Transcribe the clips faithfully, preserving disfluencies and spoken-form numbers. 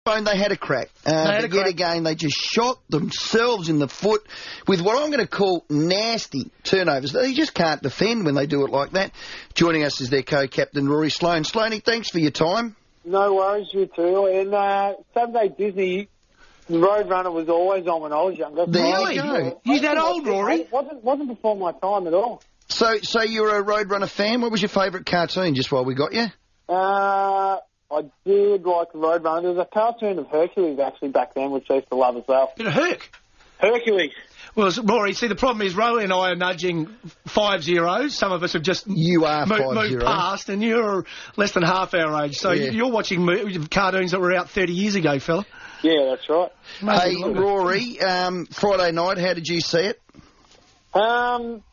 They had a crack. Uh, They had but a crack. yet again, they just shot themselves in the foot with what I'm going to call nasty turnovers. They just can't defend when they do it like that. Joining us is their co-captain, Rory Sloane. Sloaney, thanks for your time. No worries, you too. And uh, Saturday Disney, Roadrunner was always on when I was younger. There Really? you go. You that old, Rory? It wasn't, wasn't before my time at all. So, so you're a Roadrunner fan. What was your favourite cartoon, just while we got you? Uh, I did like Roadrunner. There was a cartoon of Hercules, actually, back then, which I used to love as well. Bit of Herc. Hercules. Well, s- Rory, see, the problem is Rory and I are nudging five zeros. Some of us have just You are mo- five moved zero. past, and you're less than half our age. So Yeah. you're watching mo- cartoons that were out thirty years ago, fella. Yeah, that's right. Hey, Maybe longer. Rory, um, Friday night, how did you see it? Um,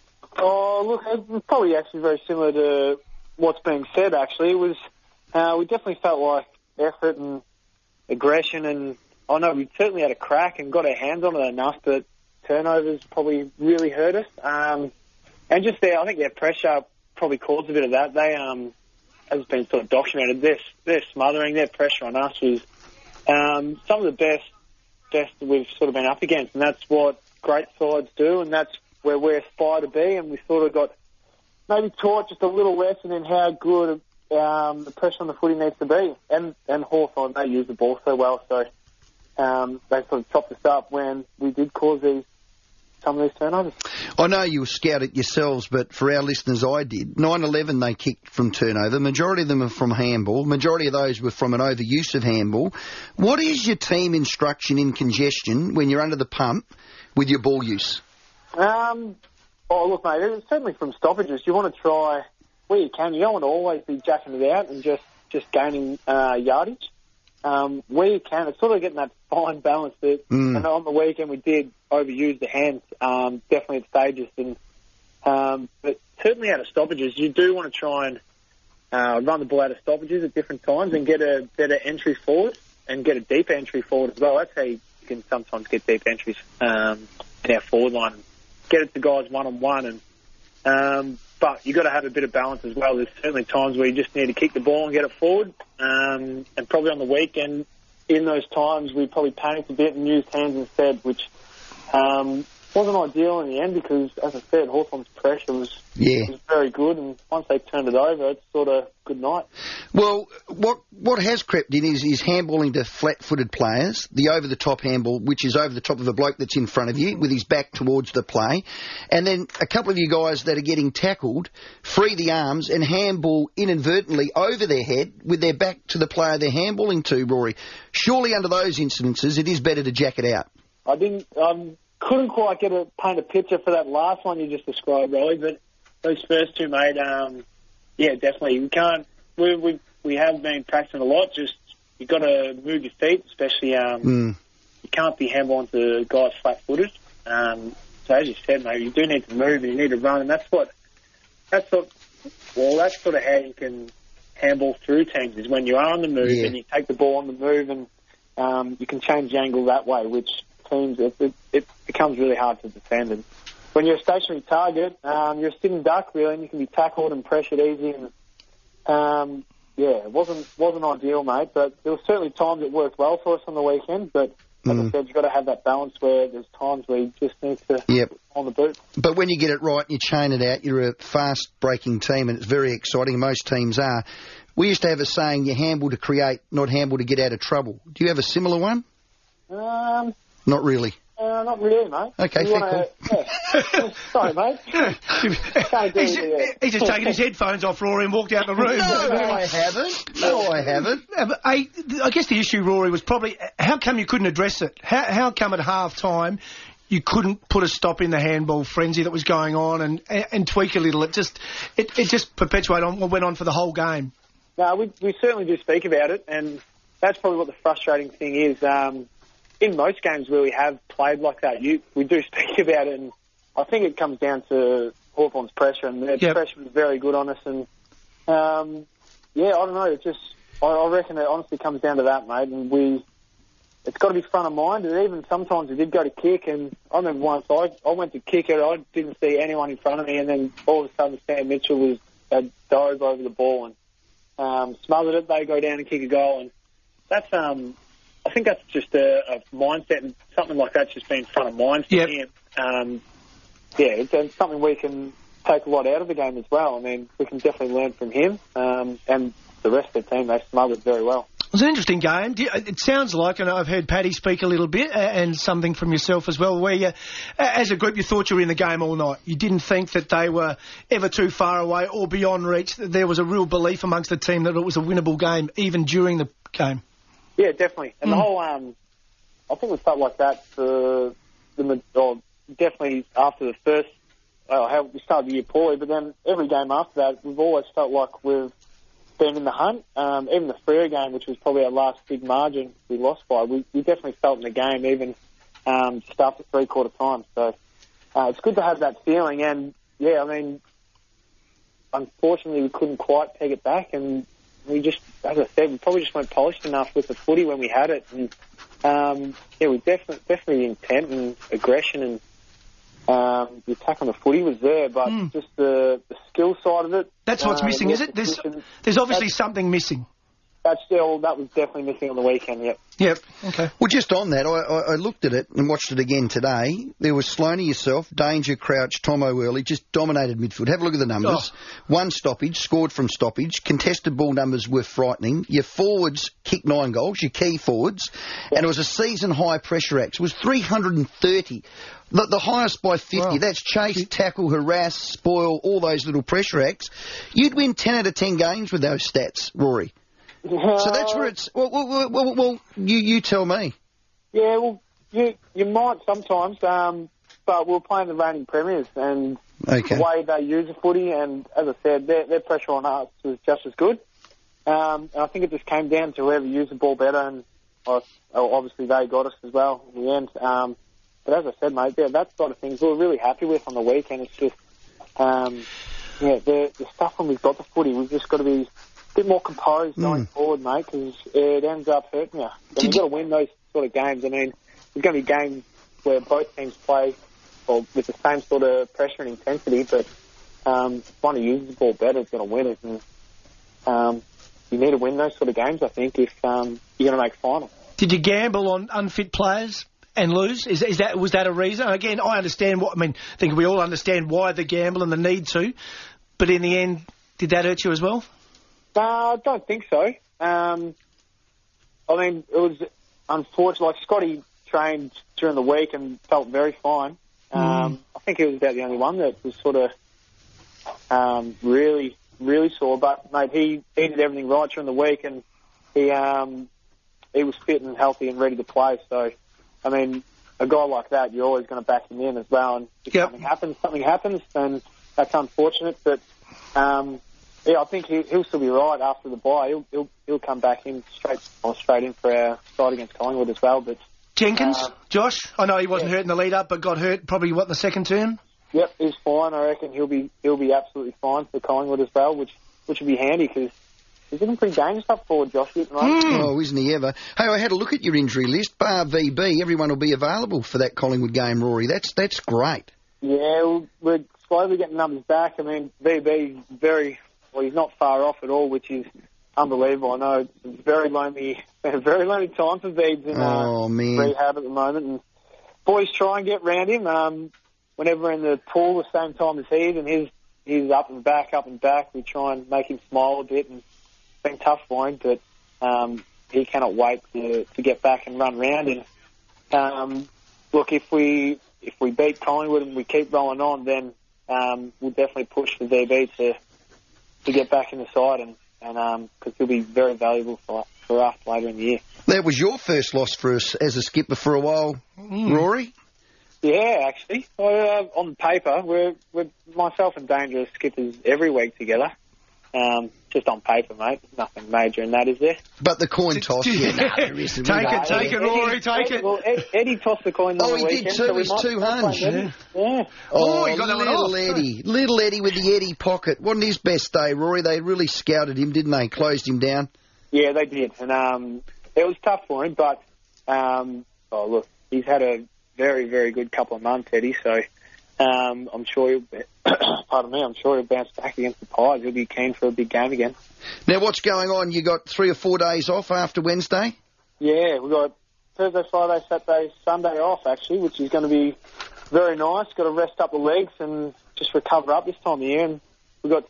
oh, look, it was probably actually very similar to what's being said, actually. It was, uh, we definitely felt like effort and aggression, and I know we certainly had a crack and got our hands on it enough, but turnovers probably really hurt us. Um, and just their, I think their pressure probably caused a bit of that. They, um, as has been sort of documented, their, their smothering, their pressure on us was um, some of the best, best that we've sort of been up against, and that's what great sides do, and that's where we aspire to be, and we sort of got maybe taught just a little lesson in how good um, the pressure on the footy needs to be. And, and Hawthorn, they use the ball so well, so um, they sort of chopped us up when we did cause these some of these turnovers. I know you scouted yourselves, but for our listeners, I did. nine eleven they kicked from turnover. Majority of them are from handball. Majority of those were from an overuse of handball. What is your team instruction in congestion when you're under the pump with your ball use? Um, oh, look, mate, it's certainly from stoppages. You want to try where you can. You don't want to always be jacking it out and just, just gaining uh, yardage. Um, where you can, it's sort of getting that fine balance that, Mm. and on the weekend we did overuse the hands, um, definitely at stages, and um, but certainly out of stoppages, you do want to try and uh, run the ball out of stoppages at different times and get a better entry forward and get a deeper entry forward as well. That's how you can sometimes get deep entries um, in our forward line, and get it to guys one on one, and um, but you've got to have a bit of balance as well. There's certainly times where you just need to kick the ball and get it forward, um, and probably on the weekend, in those times, we probably panicked a bit and used hands instead, which um, wasn't ideal in the end because, as I said, Hawthorn's pressure was, Yeah. was very good, and once they turned it over, it's sort of good night. Well, what what has crept in is, is handballing to flat-footed players, the over-the-top handball, which is over the top of a bloke that's in front of you with his back towards the play, and then a couple of you guys that are getting tackled free the arms and handball inadvertently over their head with their back to the player they're handballing to, Rory. Surely under those incidences, it is better to jack it out. I didn't, um, couldn't quite get a paint a picture for that last one you just described, Rolly, but those first two, mate, um, yeah, definitely. We can't, we we we have been practicing a lot. Just you've got to move your feet, especially. Um, Mm. You can't be handballing to guys flat-footed. Um, so as you said, mate, you do need to move and you need to run, and that's what that's what. Well, that's sort of how you can handball through teams is when you are on the move Yeah. and you take the ball on the move, and um, you can change the angle that way, which teams it, it, it becomes really hard to defend. And when you're a stationary target, um, you're a sitting duck really, and you can be tackled and pressured easy. And um, yeah, it wasn't wasn't ideal, mate. But there were certainly times it worked well for us on the weekend. But as Mm. I said, you've got to have that balance where there's times where you just need to Yep. put on the boot. But when you get it right and you chain it out, you're a fast-breaking team, and it's very exciting. Most teams are. We used to have a saying, you handball to create, not handball to get out of trouble. Do you have a similar one? Um, Not really. uh, not really, mate. Okay, You fair wanna, yeah. Sorry, mate. Can't do he's, anything there. he's just taking his headphones off, Rory, and walked out the room. No, I haven't. No, I haven't. Yeah, but I, I guess the issue, Rory, was probably how come you couldn't address it? How, how come at half time you couldn't put a stop in the handball frenzy that was going on and, and, and tweak a little? It just it, it just perpetuated on, went on for the whole game. No, we, we certainly do speak about it, and that's probably what the frustrating thing is. Um, in most games where we have played like that, you, we do speak about it, and I think it comes down to Hawthorn's pressure, and their Yep. pressure was very good on us. And um, yeah, I don't know. It just I, I reckon it honestly comes down to that, mate. And we, it's got to be front of mind. And even sometimes we did go to kick, and I remember once I I went to kick it, I didn't see anyone in front of me, and then all of a sudden Sam Mitchell was had dove over the ball and um, smothered it. They go down and kick a goal, and that's um think that's just a, a mindset, and something like that's just been front of mind for yep. him. Um, yeah, it's, it's something we can take a lot out of the game as well. I mean, we can definitely learn from him, um, and the rest of the team, they smothered very well. It was an interesting game. It sounds like, and I've heard Paddy speak a little bit, and something from yourself as well, where you, as a group, you thought you were in the game all night. You didn't think that they were ever too far away or beyond reach. There was a real belief amongst the team that it was a winnable game, even during the game. Yeah, definitely. And mm. the whole, um, I think it felt like that for the, or definitely after the first, well, how we started the year poorly, but then every game after that, we've always felt like we've been in the hunt. Um, even the Freo game, which was probably our last big margin we lost by, we, we definitely felt in the game, even um, just after three-quarter time. So uh, it's good to have that feeling. And, yeah, I mean, unfortunately we couldn't quite peg it back, and we just, as I said, we probably just weren't polished enough with the footy when we had it. And, um, yeah, we definitely, definitely intent and aggression and Um, the attack on the footy was there, but mm. just the, the skill side of it. That's what's uh, missing, is it? There's, there's obviously something missing. That's still, that was definitely missing on the weekend, yep. Yep, okay. Well, just on that, I, I, I looked at it and watched it again today. There was Sloaney yourself, Danger, Crouch, Tomo early, just dominated midfield. Have a look at the numbers. Oh. One stoppage, scored from stoppage. Contested ball numbers were frightening. Your forwards kicked nine goals, your key forwards, yep. and it was a season-high pressure act. It was three hundred thirty. The, the highest by fifty. Wow. That's chase, tackle, harass, spoil, all those little pressure acts. You'd win ten out of ten games with those stats, Rory. Uh, so that's where it's... Well, well, well, well you, you tell me. Yeah, well, you you might sometimes, um, but we're playing the reigning premiers, and okay. the way they use the footy, and as I said, their, their pressure on us was just as good. Um, and I think it just came down to whoever used the ball better, and uh, obviously they got us as well in the end. Um, but as I said, mate, yeah, that sort of things we were really happy with on the weekend. It's just, um, yeah, the, the stuff when we've got the footy, we've just got to be a bit more composed going mm. forward, mate, because it ends up hurting you. And you've got to win those sort of games. I mean, there's going to be games where both teams play well, with the same sort of pressure and intensity, but um, if one uses the ball better, it's going to win it. And um, you need to win those sort of games, I think, if um, you're going to make final. Did you gamble on unfit players and lose? Is, is that was that a reason? Again, I understand what I mean. I think we all understand why the gamble and the need to, but in the end, did that hurt you as well? No, I don't think so. Um, I mean, it was unfortunate. Like Scotty trained during the week and felt very fine. Um, mm. I think he was about the only one that was sort of um, really, really sore. But mate, he, he did everything right during the week, and he um, he was fit and healthy and ready to play. So, I mean, a guy like that, you're always going to back him in as well. And if yep. something happens, something happens, then that's unfortunate. But um, yeah, I think he, he'll still be right after the bye. He'll he'll, he'll come back in straight or straight in for our side against Collingwood as well. But Jenkins, uh, Josh, I know he wasn't yeah. hurt in the lead up, but got hurt probably what the second term. Yep, he's fine. I reckon he'll be he'll be absolutely fine for Collingwood as well, which which would be handy because he's looking pretty dangerous up forward, Josh. Right? Mm. Oh, isn't he ever? Hey, I had a look at your injury list. Bar V B, everyone will be available for that Collingwood game, Rory. That's that's great. Yeah, we're slowly getting numbers back. I mean, V B very well. He's not far off at all, which is unbelievable. I know it's a very lonely, a very lonely time for Beads in oh, uh, man. rehab at the moment. And boys try and get round him. Um, whenever we're in the pool the same time as he is, and he's he's up and back, up and back. We try and make him smile a bit, and it's been tough for him, but um, he cannot wait to to get back and run round. And um, look, if we if we beat Collingwood and we keep rolling on, then um, we'll definitely push the V B to to get back in the side, and and um, because he'll be very valuable for for us later in the year. That was your first loss for us as a skipper for a while, mm. Rory. Yeah, actually, uh, on paper, we're, we're myself and Danger are skippers every week together. Um, just on paper, mate. Nothing major in that, is there? But the coin toss, yeah, no, there isn't. Take no, it, take it, Rory, take it. Well, Ed, Eddie tossed the coin on oh, the weekend. Oh, he did too, so his two hunch. Yeah. yeah. Oh, oh, you got that one little off. Eddie. Little Eddie with the Eddie pocket. Wasn't his best day, Rory. They really scouted him, didn't they? Closed him down. Yeah, they did. And um, it was tough for him, but, um, oh, look, he's had a very, very good couple of months, Eddie, so um, I'm sure he'll be, pardon me, I'm sure he'll bounce back against the Pies. He'll be keen for a big game again. Now, what's going on? You got three or four days off after Wednesday? Yeah, we've got Thursday, Friday, Saturday, Sunday off, actually, which is going to be very nice. Got to rest up the legs and just recover up this time of year. And we've got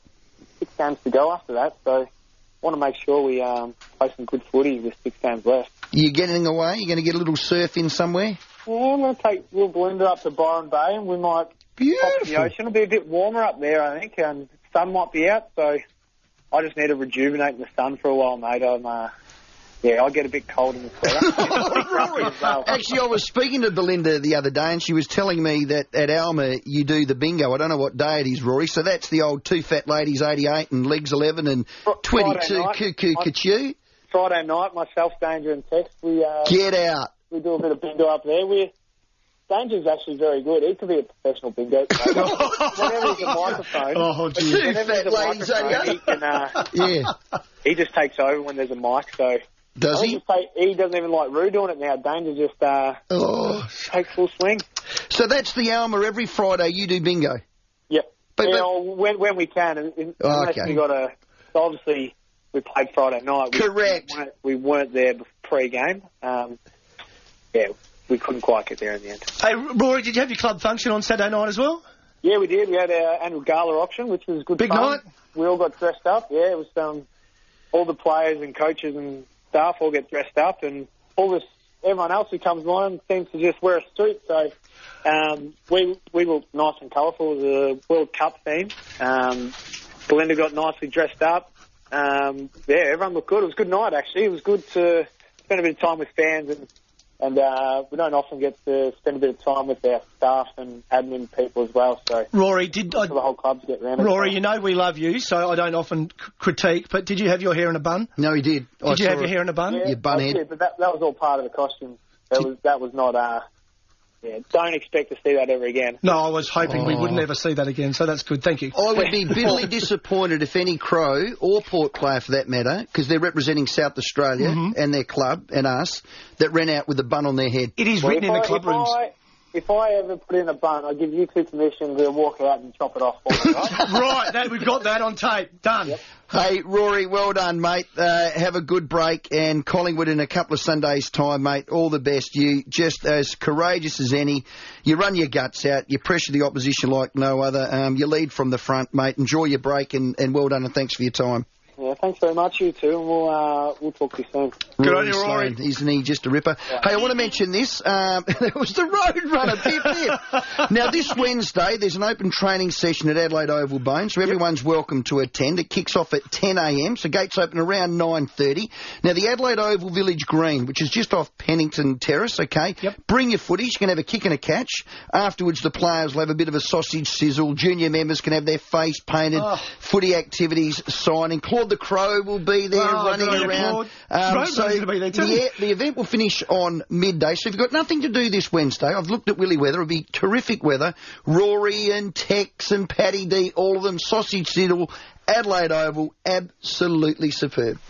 six games to go after that, so I want to make sure we um, play some good footy with six games left. You getting away? You going to get a little surf in somewhere? Yeah, I'm going to take little Belinda up to Byron Bay, and we might Beautiful. pop in the ocean. It'll be a bit warmer up there, I think, and the sun might be out, so I just need to rejuvenate in the sun for a while, mate. I'm, uh, yeah, I get a bit cold in the sweater. well. Actually, I was speaking to Belinda the other day, and she was telling me that at Alma you do the bingo. I don't know what day it is, Rory. So that's the old two fat ladies, eighty-eight, and legs eleven, and twenty-two cuckoo cuckoo. Friday night, myself, Danger, and Tex, we uh, get out. We do a bit of bingo up there. We Danger's actually very good. He could be a professional bingo player. Whenever he's a microphone, oh, geez. Two fat ladies, he can, uh, yeah. He just takes over when there's a mic. So does he? Say, he doesn't even like Roo doing it now. Danger just uh, oh. takes full swing. So that's the Alma. Every Friday you do bingo. Yep. But, you but, know, when when we can, unless oh, okay. we got a. So obviously, we played Friday night. We, Correct. We weren't, we weren't there pre-game. Um, yeah, we couldn't quite get there in the end. Hey, Rory, did you have your club function on Saturday night as well? Yeah, we did. We had our annual gala auction, which was good Big fun. night? We all got dressed up. Yeah, it was um, all the players and coaches and staff all get dressed up, and all this everyone else who comes along seems to just wear a suit. So um, we we looked nice and colourful. It was a World Cup theme. Um, Belinda got nicely dressed up. Um, yeah, everyone looked good. It was a good night, actually. It was good to spend a bit of time with fans, and and uh, we don't often get to spend a bit of time with our staff and admin people as well. So Rory, did I, the whole club to get round. Rory, you know we love you, so I don't often c- critique. But did you have your hair in a bun? No, he did. Did I you have it. your hair in a bun? Yeah, your bun head. did, but that that was all part of the costume. That Did- was that was not. Uh, yeah, don't expect to see that ever again. No, I was hoping Oh. we would never see that again, so that's good. Thank you. I would be bitterly disappointed if any Crow or Port player, for that matter, because they're representing South Australia Mm-hmm. and their club and us, that ran out with a bun on their head. It is Well, written if in the I- club if rooms. I, if I ever put in a bun, I'll give you two permission to walk out and chop it off for me, right? Right, that, we've got that on tape. Done. Yep. Hey, Rory, well done, mate. Uh, have a good break, and Collingwood in a couple of Sundays' time, mate. All the best. You just as courageous as any. You run your guts out. You pressure the opposition like no other. Um, you lead from the front, mate. Enjoy your break, and, and well done, and thanks for your time. Yeah, thanks very much, you two, and we'll uh, we'll talk to you soon. Good Rory on you, Rory. Sloane, isn't he just a ripper? Yeah. Hey, I want to mention this. Um, it was the road runner, Pip Pip. Now, this Wednesday, there's an open training session at Adelaide Oval Bone, so everyone's welcome to attend. It kicks off at ten a m, so gates open around nine thirty. Now, the Adelaide Oval Village Green, which is just off Pennington Terrace, okay? Yep. Bring your footage. You can have a kick and a catch. Afterwards, the players will have a bit of a sausage sizzle. Junior members can have their face painted. Oh. Footy activities, signing. Claude the Crow will be there Oh, running good on you, around. Claude. Roadrunner's gonna be there too. the, the event will finish on midday, so if you've got nothing to do this Wednesday, I've looked at Willy Weather, it'll be terrific weather. Rory and Tex and Paddy D, all of them, sausage sizzle, Adelaide Oval, absolutely superb.